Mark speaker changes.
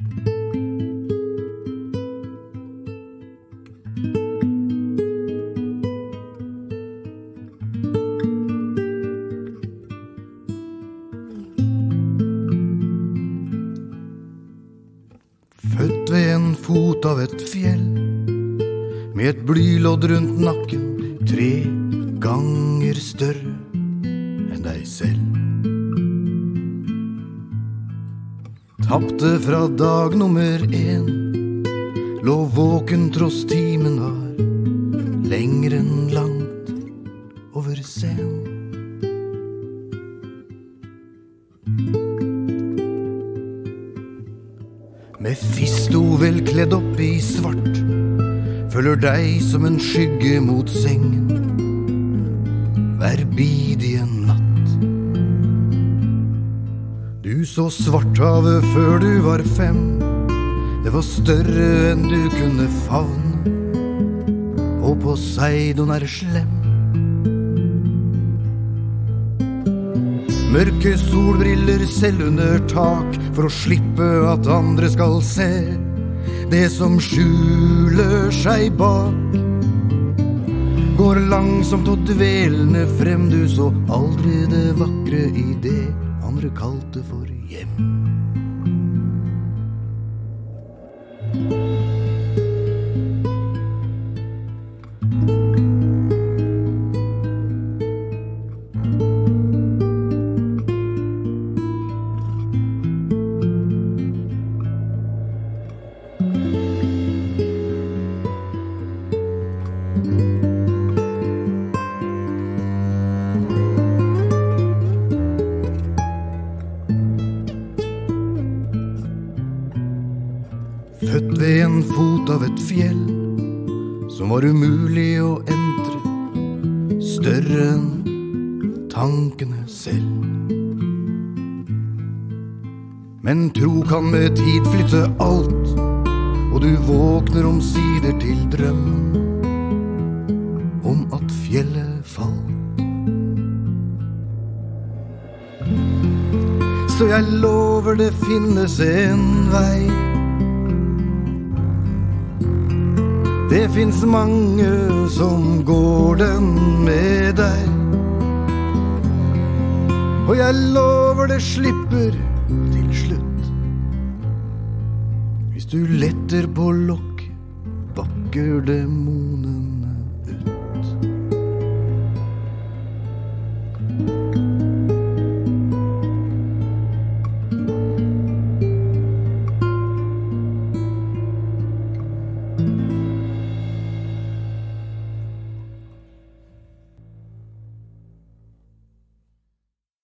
Speaker 1: Født ved en fot av et fjell, med et blylodd rundt nakken, 3 ganger større enn deg selv. Tappte fra dag nummer 1, lå våken tross timen var lenger enn langt over sen. Mephisto vel kledd opp i svart, følger deg som en skygge mot sengen, hver bidige natt. Du så Svarthavet før du var 5, det var større enn du kunne favne, og Poseidon slem. Mørke solbriller selv under tak, for å slippe at andre skal se det som skjuler seg bak. Går langsomt og dvelende frem, du så aldri det vakre i det andre kalte for hjem. Født ved en fot av et fjell som var umulig å entre, større enn tankene selv. Men tro kan med tid flytte alt, og du våkner omsider til drømmen om at fjellet falt. Så jeg lover det finnes en vei. Det finns mange som går den med deg, og jeg lover det slipper til slutt. Hvis du letter på lokk, bakker demonen